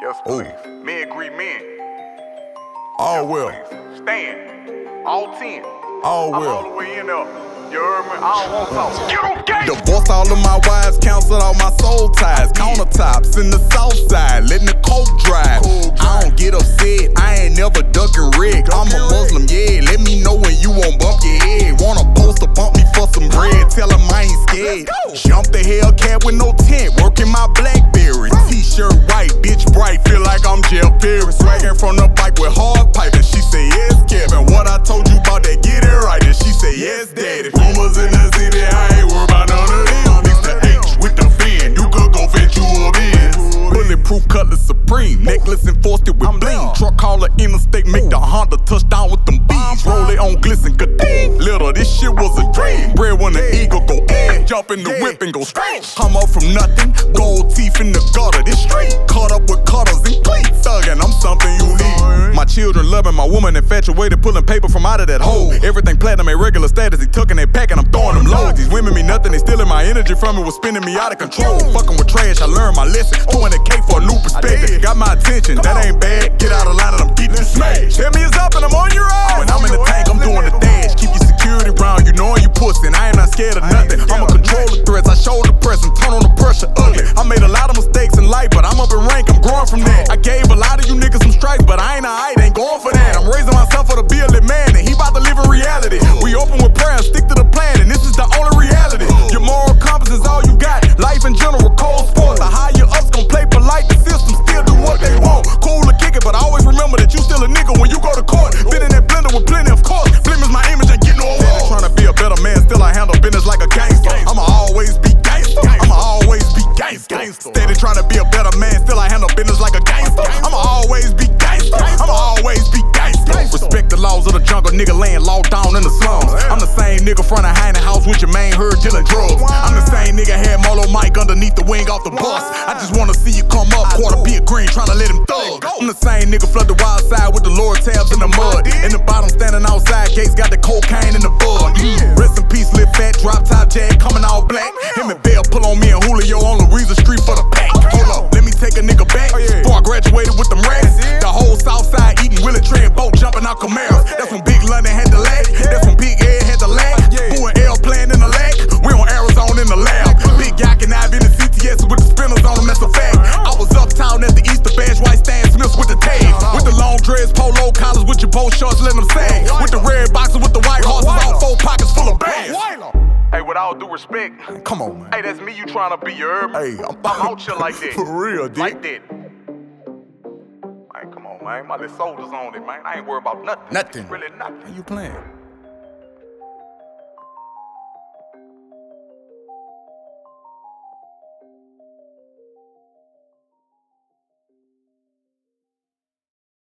Yes, please. Men greet men. All well. Please. Stand. All 10. All I'm well. all the way in there. You heard me? I don't want to talk. Get on game! Divorced all of my wives, canceled all my soul ties. Countertops in the south side, letting the coke dry. I don't get upset, I ain't never ducking wreck. I'm a Muslim, yeah, let me know when you won't bump your head. Wanna post or bump me for some bread, tell him I ain't scared. Jump the Hellcat with no tent, working my Blackberry. T-shirt white, bitch bright, feel like I'm Jeff Perry. Swagging from the bike with hard pipe, and she say yes, Kevin. What I told you about that, get it right, and she say yes, daddy. Rumors in the city, I ain't worried about none of them. Mr. H with the fin, you could go fetch you a Benz. Bulletproof Cutlass Supreme, necklace enforced it with bling. Truck hauler interstate, make the Honda touchdown with them bees. Roll it on glisten, ka-ding. Little, this shit was a dream. Bread when the eagle go in, jump in the whip and go straight. Come up from nothing, gold teeth in the gutter. This street caught up with cutters and cleats. Thuggin', I'm something you need. My children loving, my woman infatuated, pulling paper from out of that hole. Everything platinum at regular status, he tucking that pack and I'm throwing them loads. These women mean nothing, they stealing my energy from me, was spinning me out of control. Fucking with trash, I learned my lesson. 200K for a new perspective, got my attention, that ain't bad. Get out of line and I'm getting you smashed. Tell me it's up and I'm on your ass. When I'm in the tank, I'm doing the dash. Keep your security round, you knowing you pussy, and I am not scared of nothing. I'ma control the threats, I shoulder press and turn on the pressure ugly. I made a lot of mistakes in life, but I'm up in rank, I'm growing from that. I gave a lot of you niggas some strikes, but I ain't alright, ain't going for that. I'm raising myself for the be a lit man, and he about to live in reality. We open with prayer and stick to the plan, and this is the only reality. Your moral compass is all you got. Life in general, cold sports. The higher ups gon' play polite, the system still do what they want. Cool to kick it, but I always remember that you still a nigga when you go to court. Fit in that blender with plenty of course. Flimmer's my image, ain't get no award. Trying to be a better man, still I handle business like a gangster. I'ma always be gangster. I'ma always be gangster. Steady trying to be a better man, still I handle business like a gangster. I'ma always be gangster. I'ma always be gangster. Respect the laws of the jungle, nigga laying low down in the slums. I'm the same nigga front of Heine House with your main herd dealing drugs. I'm the same nigga had Molo Mike underneath the wing off the bus. I just wanna see you come up, quarter be a green, tryna let him thug. I'm the same nigga flood the wild side with the lower tabs in the mud. In the bottom standing outside gates, got the cocaine in the bud. Rest in peace, Lil Fat, drop top jag, coming all black. Him and Bell pull on me and Julio on Louisa Street for the pack. Hold up, let me take a nigga back. Before I graduated with them rats, the whole south side eating Willie Trey and boat jumping out Camaros. That's when Big London had the lag. That's when Big Ed had the lag. Boo and L playing in the lag. We on Arizona in the lab. Big Yak and I've in the CTS with the spinners on them, that's a fact. I was uptown at the Easter Badge, white Stan Smiths with the tag. With the long dreads, polo collars with your boat shorts, letting them sag. With the red boxer with the white horses, all 4 pockets full of bags. Hey, with all due respect, come on, man. Hey, that's me you trying to be, you heard me? Hey, I'm out here like that. For real, dude. Like that. Man, come on, man. My little soldiers on it, man. I ain't worried about nothing. Nothing. Really nothing. How you playing?